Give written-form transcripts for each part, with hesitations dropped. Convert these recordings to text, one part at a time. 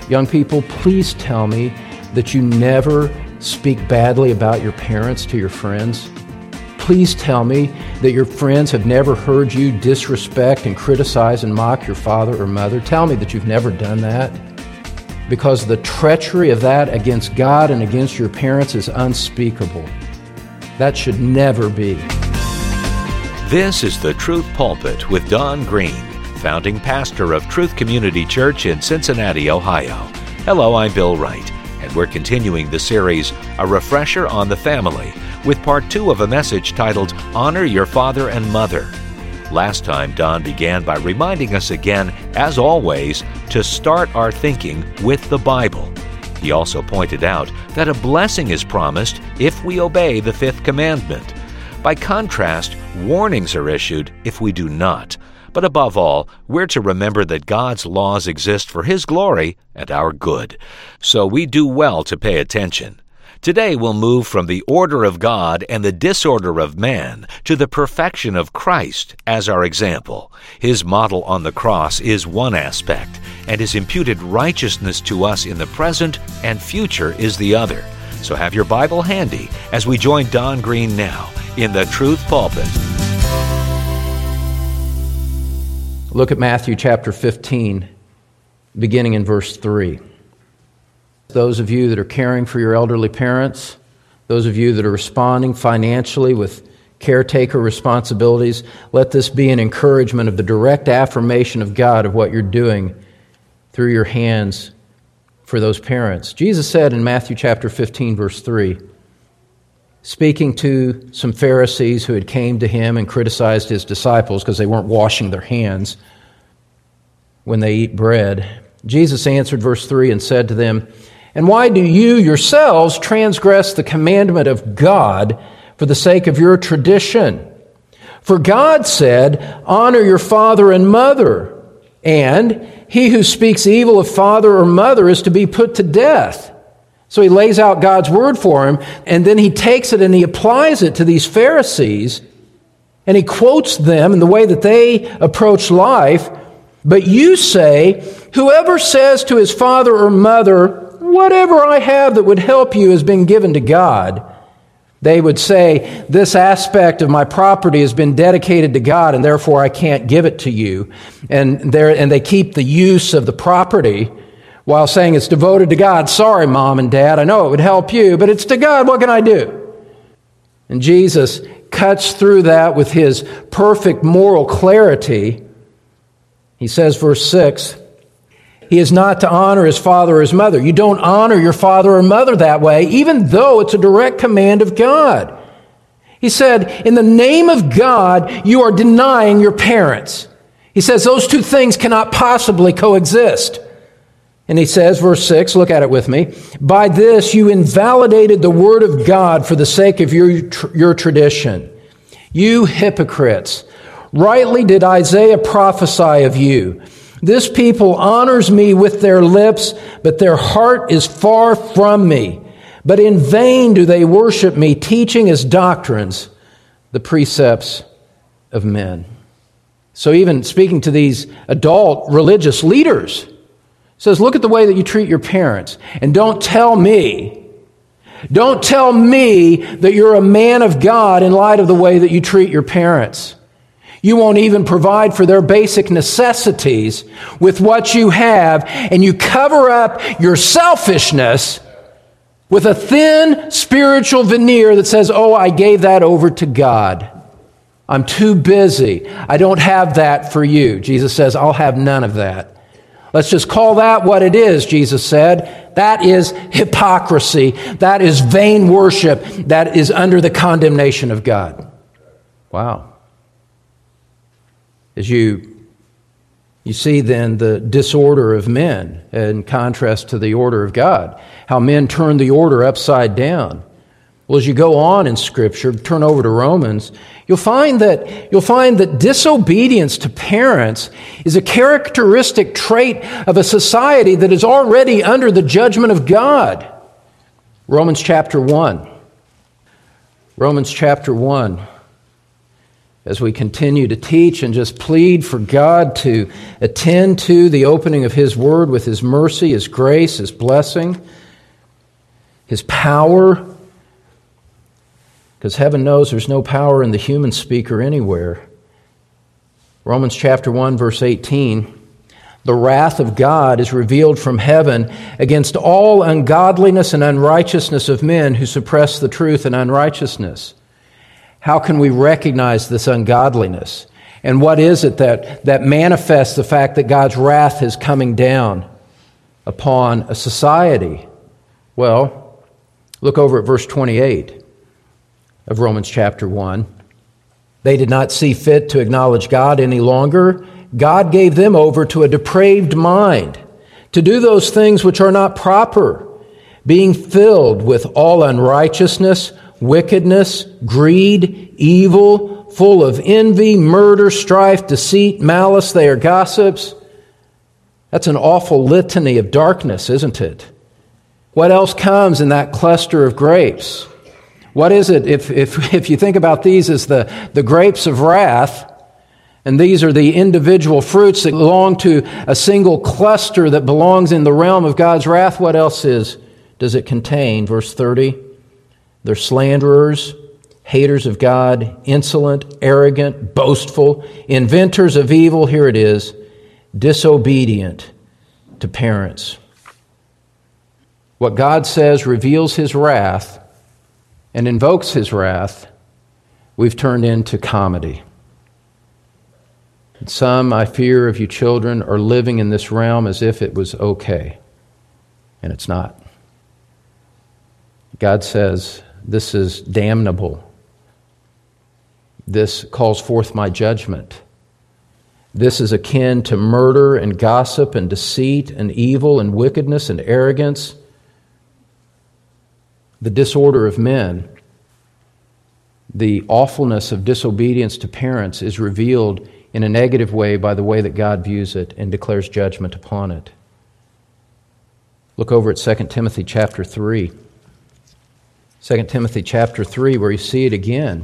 Young people, please tell me that you never speak badly about your parents to your friends. Please tell me that your friends have never heard you disrespect and criticize and mock your father or mother. Tell me that you've never done that, because the treachery of that against God and against your parents is unspeakable. That should never be. This is the Truth Pulpit with Don Green, founding pastor of Truth Community Church in Cincinnati, Ohio. Hello, I'm Bill Wright, and we're continuing the series, A Refresher on the Family, with part 2 of a message titled, Honor Your Father and Mother. Last time, Don began by reminding us again, as always, to start our thinking with the Bible. He also pointed out that a blessing is promised if we obey the 5th commandment. By contrast, warnings are issued if we do not. But above all, we're to remember that God's laws exist for His glory and our good. So we do well to pay attention. Today we'll move from the order of God and the disorder of man to the perfection of Christ as our example. His model on the cross is one aspect, and His imputed righteousness to us in the present and future is the other. So have your Bible handy as we join Don Green now in the Truth Pulpit. Look at Matthew chapter 15, beginning in verse 3. Those of you that are caring for your elderly parents, those of you that are responding financially with caretaker responsibilities, let this be an encouragement of the direct affirmation of God of what you're doing through your hands for those parents. Jesus said in Matthew chapter 15, verse 3, speaking to some Pharisees who had came to Him and criticized His disciples because they weren't washing their hands when they eat bread, Jesus answered, verse 3, and said to them, "And why do you yourselves transgress the commandment of God for the sake of your tradition? For God said, 'Honor your father and mother,' and he who speaks evil of father or mother is to be put to death." So He lays out God's word for him, and then He takes it and He applies it to these Pharisees, and He quotes them in the way that they approach life. "But you say, whoever says to his father or mother, 'Whatever I have that would help you has been given to God,' they would say, 'This aspect of my property has been dedicated to God, and therefore I can't give it to you.' And they keep the use of the property while saying it's devoted to God. 'Sorry, Mom and Dad, I know it would help you, but it's to God. What can I do?'" And Jesus cuts through that with His perfect moral clarity. He says, verse 6, he is not to honor his father or his mother. You don't honor your father or mother that way, even though it's a direct command of God. He said, in the name of God, you are denying your parents. He says those two things cannot possibly coexist. And he says, verse 6, look at it with me, "By this you invalidated the word of God for the sake of your tradition. You hypocrites, rightly did Isaiah prophesy of you. This people honors me with their lips, but their heart is far from me. But in vain do they worship me, teaching as doctrines the precepts of men." So even speaking to these adult religious leaders, says, look at the way that you treat your parents, and don't tell me that you're a man of God in light of the way that you treat your parents. You won't even provide for their basic necessities with what you have, and you cover up your selfishness with a thin spiritual veneer that says, "Oh, I gave that over to God. I'm too busy. I don't have that for you." Jesus says, "I'll have none of that." Let's just call that what it is, Jesus said. That is hypocrisy. That is vain worship. That is under the condemnation of God. Wow. As you see then the disorder of men in contrast to the order of God, how men turn the order upside down. Well, as you go on in Scripture, turn over to Romans, you'll find that disobedience to parents is a characteristic trait of a society that is already under the judgment of God. Romans chapter 1. as we continue to teach and just plead for God to attend to the opening of His Word with His mercy, His grace, His blessing, His power. Because heaven knows there's no power in the human speaker anywhere. Romans chapter 1, verse 18, the wrath of God is revealed from heaven against all ungodliness and unrighteousness of men who suppress the truth in unrighteousness. How can we recognize this ungodliness? And what is it that manifests the fact that God's wrath is coming down upon a society? Well, look over at verse 28 of Romans chapter 1. They did not see fit to acknowledge God any longer. God gave them over to a depraved mind, to do those things which are not proper, being filled with all unrighteousness, wickedness, greed, evil, full of envy, murder, strife, deceit, malice. They are gossips. That's an awful litany of darkness, isn't it? What else comes in that cluster of grapes? What is it, if you think about these as the grapes of wrath, and these are the individual fruits that belong to a single cluster that belongs in the realm of God's wrath, what else does it contain? Verse 30, they're slanderers, haters of God, insolent, arrogant, boastful, inventors of evil, here it is, disobedient to parents. What God says reveals His wrath and invokes His wrath, we've turned into comedy. And some, I fear, of you children are living in this realm as if it was okay, and it's not. God says, this is damnable. This calls forth my judgment. This is akin to murder and gossip and deceit and evil and wickedness and arrogance. The disorder of men, the awfulness of disobedience to parents is revealed in a negative way by the way that God views it and declares judgment upon it. Look over at 2 Timothy chapter 3. 2 Timothy chapter 3, where you see it again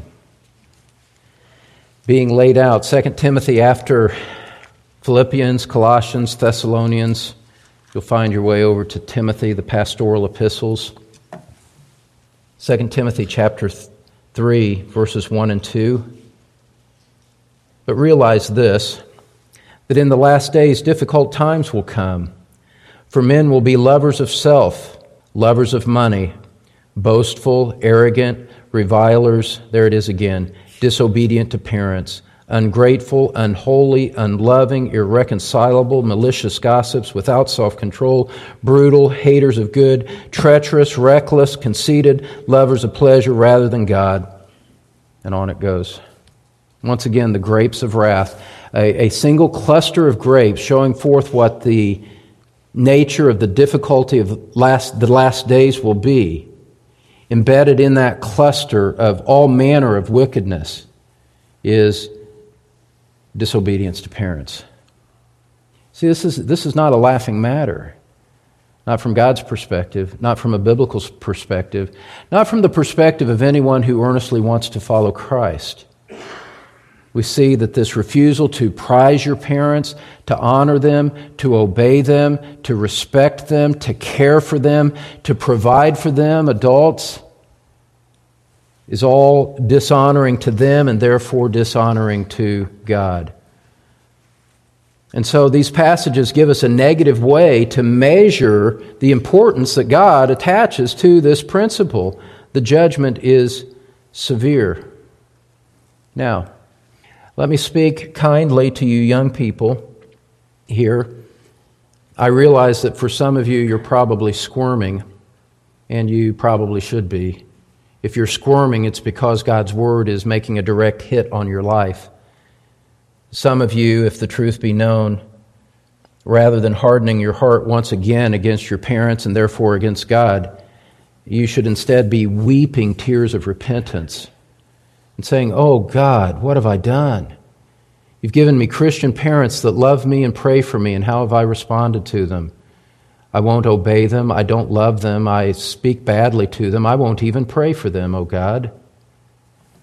being laid out. 2 Timothy after Philippians, Colossians, Thessalonians. You'll find your way over to Timothy, the pastoral epistles. 2 Timothy chapter 3, verses 1 and 2. But realize this, that in the last days difficult times will come. For men will be lovers of self, lovers of money, boastful, arrogant, revilers, there it is again, disobedient to parents, ungrateful, unholy, unloving, irreconcilable, malicious gossips, without self-control, brutal, haters of good, treacherous, reckless, conceited, lovers of pleasure rather than God. And on it goes. Once again, the grapes of wrath, a single cluster of grapes showing forth what the nature of the difficulty of the last days will be. Embedded in that cluster of all manner of wickedness is disobedience to parents. See, this is not a laughing matter. Not from God's perspective, not from a biblical perspective, not from the perspective of anyone who earnestly wants to follow Christ. We see that this refusal to prize your parents, to honor them, to obey them, to respect them, to care for them, to provide for them, adults, is all dishonoring to them and therefore dishonoring to God. And so these passages give us a negative way to measure the importance that God attaches to this principle. The judgment is severe. Now, let me speak kindly to you young people here. I realize that for some of you, you're probably squirming, and you probably should be. If you're squirming, it's because God's Word is making a direct hit on your life. Some of you, if the truth be known, rather than hardening your heart once again against your parents and therefore against God, you should instead be weeping tears of repentance and saying, "Oh God, what have I done? You've given me Christian parents that love me and pray for me, and how have I responded to them? I won't obey them. I don't love them. I speak badly to them. I won't even pray for them, oh God."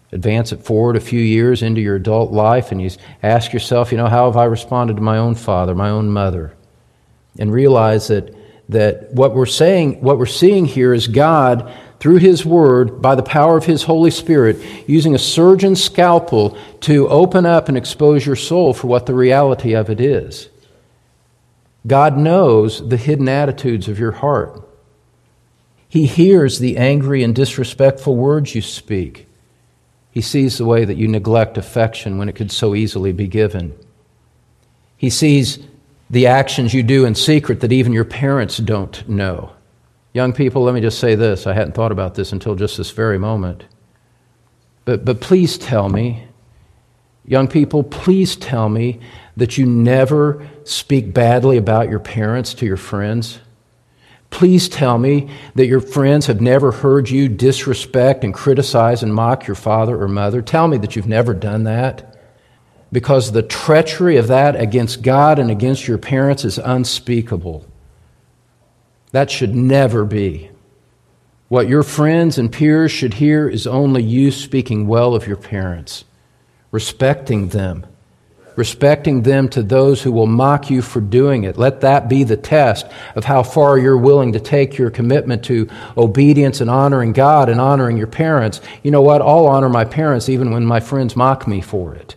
Advance it forward a few years into your adult life, and you ask yourself, how have I responded to my own father, my own mother? And realize that what we're seeing here is God, through His Word, by the power of His Holy Spirit, using a surgeon's scalpel to open up and expose your soul for what the reality of it is. God knows the hidden attitudes of your heart. He hears the angry and disrespectful words you speak. He sees the way that you neglect affection when it could so easily be given. He sees the actions you do in secret that even your parents don't know. Young people, let me just say this. I hadn't thought about this until just this very moment. But please tell me, young people, please tell me that you never speak badly about your parents to your friends. Please tell me that your friends have never heard you disrespect and criticize and mock your father or mother. Tell me that you've never done that, because the treachery of that against God and against your parents is unspeakable. That should never be. What your friends and peers should hear is only you speaking well of your parents, respecting them to those who will mock you for doing it. Let that be the test of how far you're willing to take your commitment to obedience and honoring God and honoring your parents. You know what? I'll honor my parents even when my friends mock me for it.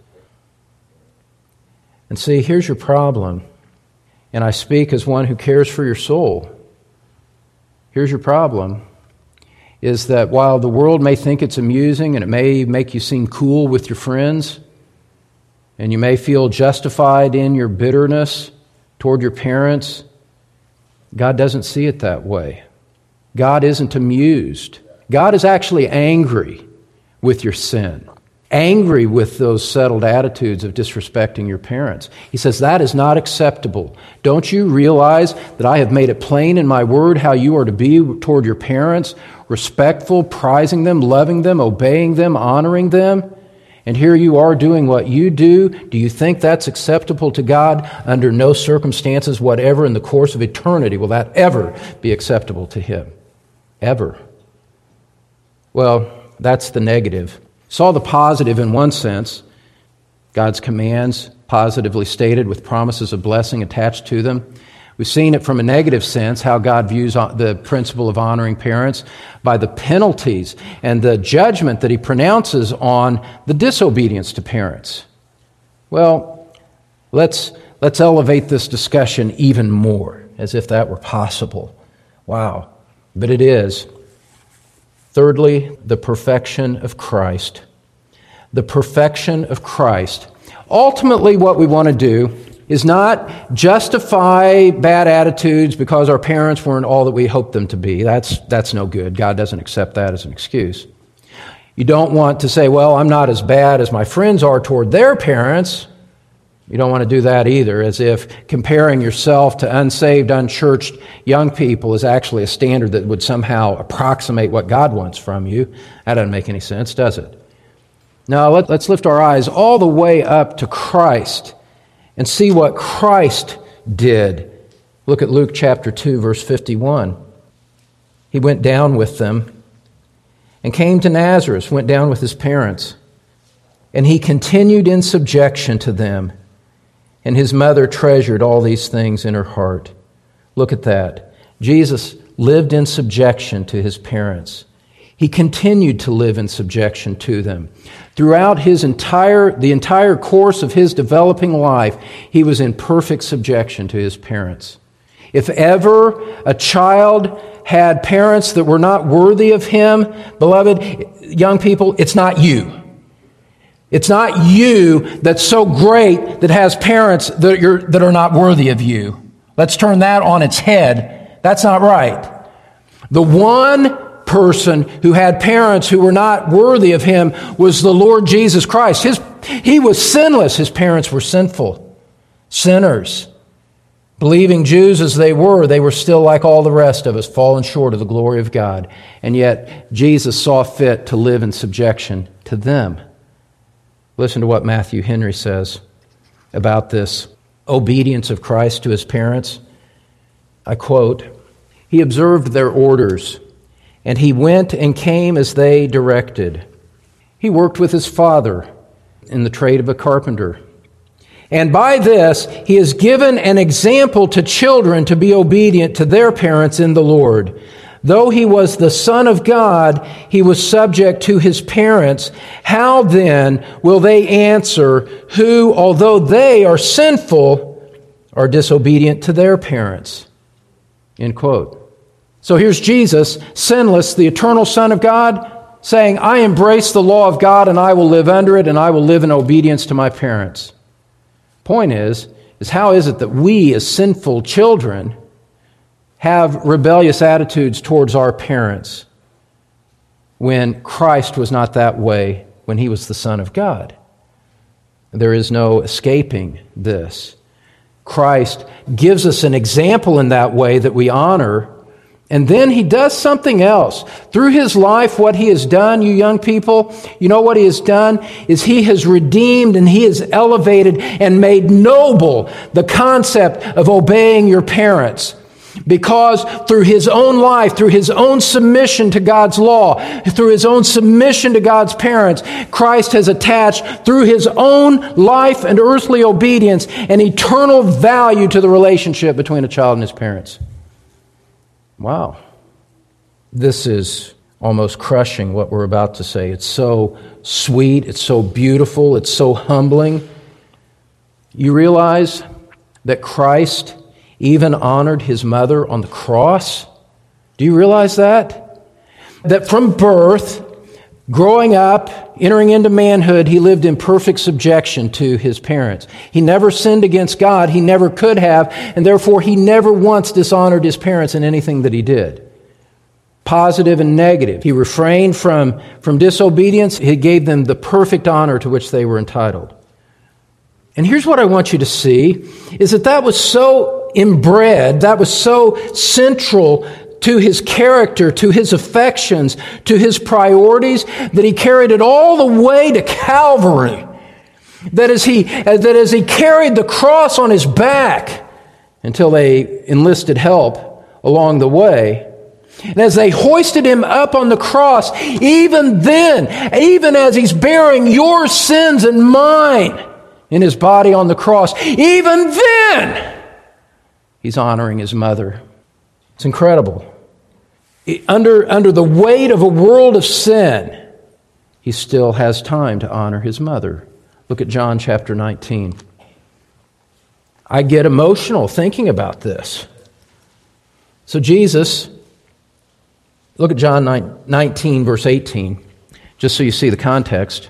And see, here's your problem. And I speak as one who cares for your soul. Here's your problem, is that while the world may think it's amusing and it may make you seem cool with your friends, and you may feel justified in your bitterness toward your parents, God doesn't see it that way. God isn't amused. God is actually angry with your sin, angry with those settled attitudes of disrespecting your parents. He says, that is not acceptable. Don't you realize that I have made it plain in my word how you are to be toward your parents, respectful, prizing them, loving them, obeying them, honoring them? And here you are doing what you do. Do you think that's acceptable to God? Under no circumstances whatever in the course of eternity will that ever be acceptable to Him. Ever. Well, that's the negative. Saw the positive in one sense. God's commands positively stated with promises of blessing attached to them. We've seen it from a negative sense, how God views the principle of honoring parents by the penalties and the judgment that He pronounces on the disobedience to parents. Well, let's elevate this discussion even more, as if that were possible. Wow. But it is. Thirdly, the perfection of Christ. The perfection of Christ. Ultimately, what we want to do is not justify bad attitudes because our parents weren't all that we hoped them to be. That's no good. God doesn't accept that as an excuse. You don't want to say, well, I'm not as bad as my friends are toward their parents. You don't want to do that either, as if comparing yourself to unsaved, unchurched young people is actually a standard that would somehow approximate what God wants from you. That doesn't make any sense, does it? Now, let's lift our eyes all the way up to Christ and see what Christ did. Look at Luke chapter 2, verse 51. He went down with them and came to Nazareth, went down with his parents, and he continued in subjection to them. And his mother treasured all these things in her heart. Look at that. Jesus lived in subjection to his parents. He continued to live in subjection to them. Throughout the entire course of his developing life, he was in perfect subjection to his parents. If ever a child had parents that were not worthy of him, beloved young people, it's not you. It's not you that's so great that has parents that are not worthy of you. Let's turn that on its head. That's not right. The one person who had parents who were not worthy of him was the Lord Jesus Christ. He was sinless. His parents were sinful, sinners. Believing Jews as they were still like all the rest of us, fallen short of the glory of God. And yet Jesus saw fit to live in subjection to them. Listen to what Matthew Henry says about this obedience of Christ to his parents. I quote, "He observed their orders, and he went and came as they directed. He worked with his father in the trade of a carpenter. And by this, he has given an example to children to be obedient to their parents in the Lord. Though he was the Son of God, he was subject to his parents. How then will they answer who, although they are sinful, are disobedient to their parents? End quote. So here's Jesus, sinless, the eternal Son of God, saying, I embrace the law of God and I will live under it and I will live in obedience to my parents. Point is how is it that we as sinful children have rebellious attitudes towards our parents when Christ was not that way when he was the Son of God? There is no escaping this. Christ gives us an example in that way that we honor, and then he does something else. Through his life, what he has done, you young people, you know what he has done is he has redeemed and he has elevated and made noble the concept of obeying your parents. Because through his own life, through his own submission to God's law, through his own submission to God's parents, Christ has attached, through his own life and earthly obedience, an eternal value to the relationship between a child and his parents. Wow. This is almost crushing what we're about to say. It's so sweet, it's so beautiful, it's so humbling. You realize that Christ even honored his mother on the cross? Do you realize that? That from birth, growing up, entering into manhood, he lived in perfect subjection to his parents. He never sinned against God. He never could have, and therefore he never once dishonored his parents in anything that he did. Positive and negative. He refrained from disobedience. He gave them the perfect honor to which they were entitled. And here's what I want you to see, is that was so inbred, that was so central to his character, to his affections, to his priorities, that he carried it all the way to Calvary. That as he carried the cross on his back until they enlisted help along the way, and as they hoisted him up on the cross, even then, even as he's bearing your sins and mine in his body on the cross, even then, he's honoring his mother. It's incredible. Under the weight of a world of sin, he still has time to honor his mother. Look at John chapter 19. I get emotional thinking about this. So Jesus, look at John 19, verse 18, just so you see the context.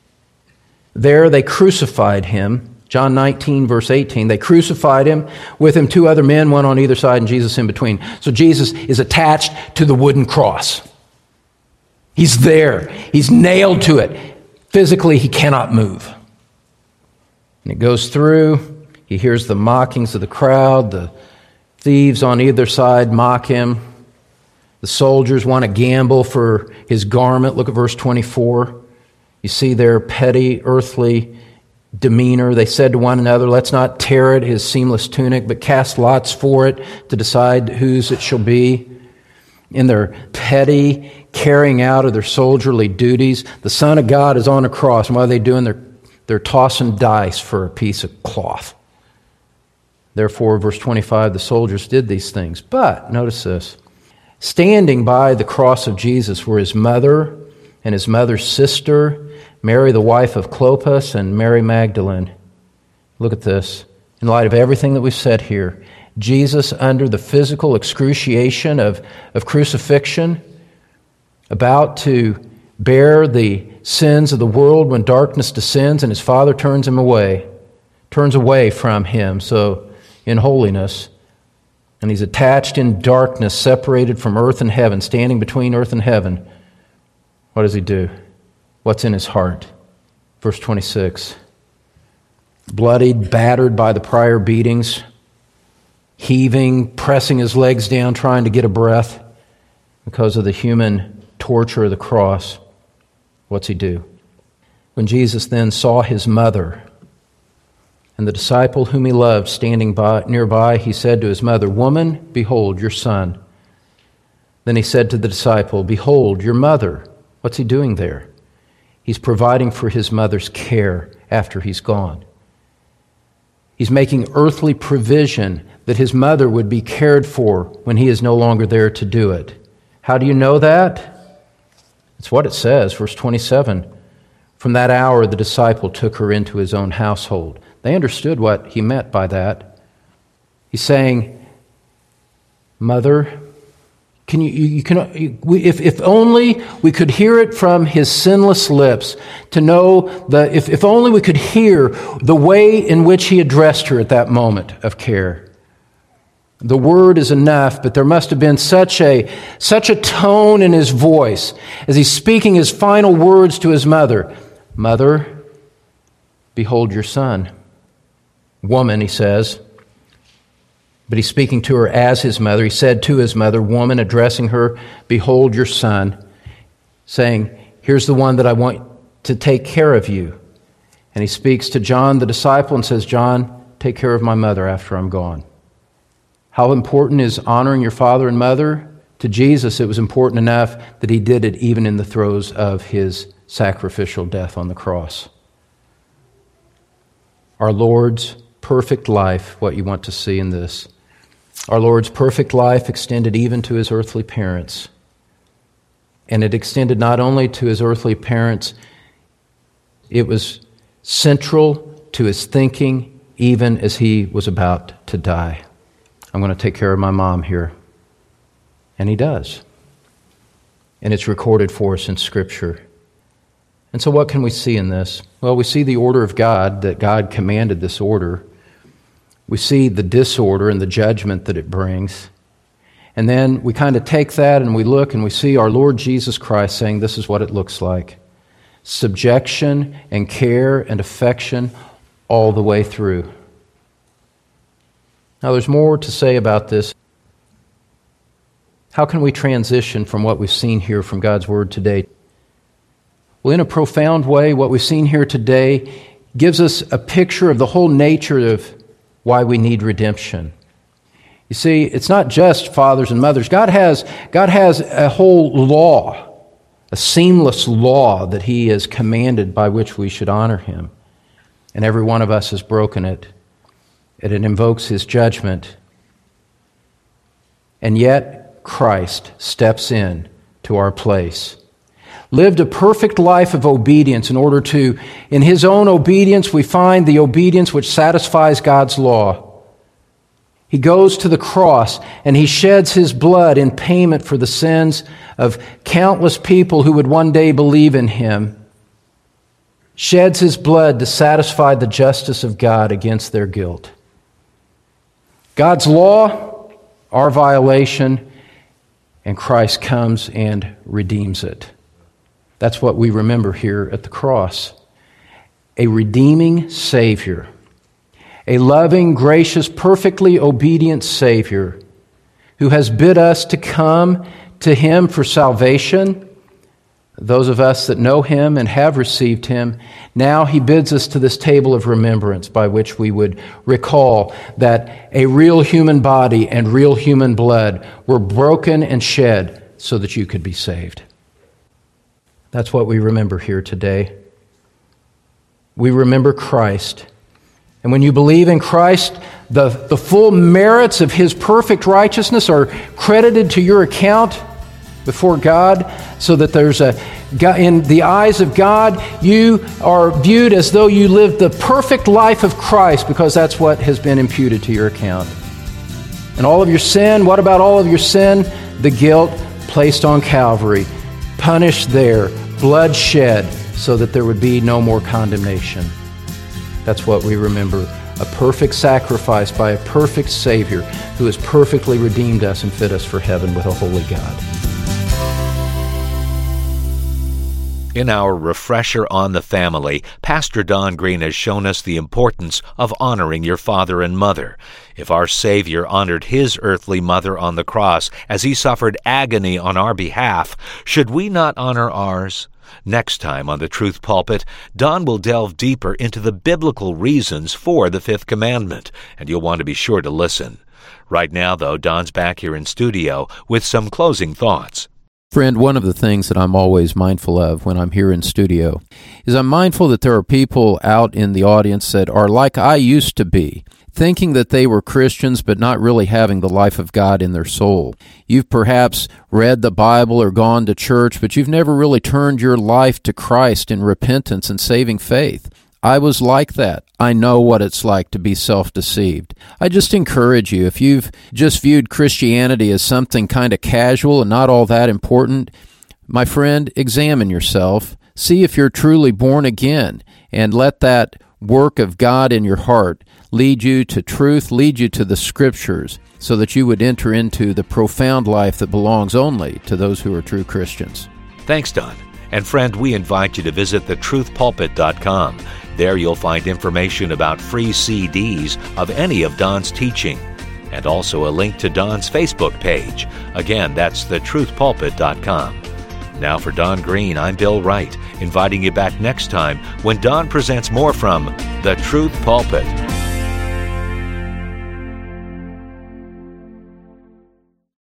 There they crucified him. John 19, verse 18. They crucified him, with him 2 other men, one on either side and Jesus in between. So Jesus is attached to the wooden cross. He's there. He's nailed to it. Physically, he cannot move. And it goes through. He hears the mockings of the crowd. The thieves on either side mock him. The soldiers want to gamble for his garment. Look at verse 24. You see their petty, earthly demeanor. They said to one another, let's not tear it, his seamless tunic, but cast lots for it to decide whose it shall be. In their petty carrying out of their soldierly duties, the Son of God is on a cross. And what are they doing? They're tossing dice for a piece of cloth. Therefore, verse 25, the soldiers did these things. But, notice this, standing by the cross of Jesus were his mother and his mother's sister, Mary, the wife of Clopas, and Mary Magdalene. Look at this. In light of everything that we've said here, Jesus, under the physical excruciation of crucifixion, about to bear the sins of the world when darkness descends and his Father turns away from him, so in holiness. And he's attached in darkness, separated from earth and heaven, standing between earth and heaven. What does he do? What's in his heart? Verse 26. Bloodied, battered by the prior beatings, heaving, pressing his legs down, trying to get a breath because of the human torture of the cross. What's he do? When Jesus then saw his mother and the disciple whom he loved standing nearby, he said to his mother, "Woman, behold your son." Then he said to the disciple, "Behold your mother." What's he doing there? He's providing for his mother's care after he's gone. He's making earthly provision that his mother would be cared for when he is no longer there to do it. How do you know that? It's what it says, verse 27. From that hour, the disciple took her into his own household. They understood what he meant by that. He's saying, Mother, if only we could hear it from his sinless lips, to know if only we could hear the way in which he addressed her at that moment of care. The word is enough, but there must have been such a tone in his voice as he's speaking his final words to his mother. Mother, behold your son. Woman, he says. But he's speaking to her as his mother. He said to his mother, woman, addressing her, behold your son, saying, here's the one that I want to take care of you. And he speaks to John, the disciple, and says, John, take care of my mother after I'm gone. How important is honoring your father and mother? To Jesus, it was important enough that he did it even in the throes of his sacrificial death on the cross. Our Lord's perfect life, what you want to see in this. Our Lord's perfect life extended even to his earthly parents. And it extended not only to his earthly parents, it was central to his thinking even as he was about to die. I'm going to take care of my mom here. And he does. And it's recorded for us in Scripture. And so what can we see in this? Well, we see the order of God, that God commanded this order. We see the disorder and the judgment that it brings. And then we kind of take that and we look and we see our Lord Jesus Christ saying this is what it looks like. Subjection and care and affection all the way through. Now there's more to say about this. How can we transition from what we've seen here from God's Word today? Well, in a profound way, what we've seen here today gives us a picture of the whole nature of why we need redemption. You see, it's not just fathers and mothers. God has a whole law, a seamless law that He has commanded by which we should honor Him. And every one of us has broken it. And it invokes His judgment. And yet, Christ steps in to our place. Lived a perfect life of obedience in order to, in His own obedience, we find the obedience which satisfies God's law. He goes to the cross and He sheds His blood in payment for the sins of countless people who would one day believe in Him. Sheds His blood to satisfy the justice of God against their guilt. God's law, our violation, and Christ comes and redeems it. That's what we remember here at the cross. A redeeming Savior. A loving, gracious, perfectly obedient Savior who has bid us to come to Him for salvation. Those of us that know Him and have received Him, now He bids us to this table of remembrance by which we would recall that a real human body and real human blood were broken and shed so that you could be saved. That's what we remember here today. We remember Christ. And when you believe in Christ, the full merits of His perfect righteousness are credited to your account before God, so that in the eyes of God, you are viewed as though you lived the perfect life of Christ, because that's what has been imputed to your account. And all of your sin, what about all of your sin? The guilt placed on Calvary, punished there, blood shed, so that there would be no more condemnation. That's what we remember. A perfect sacrifice by a perfect Savior who has perfectly redeemed us and fit us for heaven with a holy God. In our refresher on the family, Pastor Don Green has shown us the importance of honoring your father and mother. If our Savior honored His earthly mother on the cross as He suffered agony on our behalf, should we not honor ours? Next time on the Truth Pulpit, Don will delve deeper into the biblical reasons for the fifth commandment, and you'll want to be sure to listen. Right now, though, Don's back here in studio with some closing thoughts. Friend, one of the things that I'm always mindful of when I'm here in studio is I'm mindful that there are people out in the audience that are like I used to be, thinking that they were Christians but not really having the life of God in their soul. You've perhaps read the Bible or gone to church, but you've never really turned your life to Christ in repentance and saving faith. I was like that. I know what it's like to be self-deceived. I just encourage you, if you've just viewed Christianity as something kind of casual and not all that important, my friend, examine yourself. See if you're truly born again, and let that work of God in your heart lead you to truth, lead you to the Scriptures, so that you would enter into the profound life that belongs only to those who are true Christians. Thanks, Don. And friend, we invite you to visit thetruthpulpit.com. There you'll find information about free CDs of any of Don's teaching, and also a link to Don's Facebook page. Again, that's thetruthpulpit.com. Now for Don Green, I'm Bill Wright, inviting you back next time when Don presents more from The Truth Pulpit.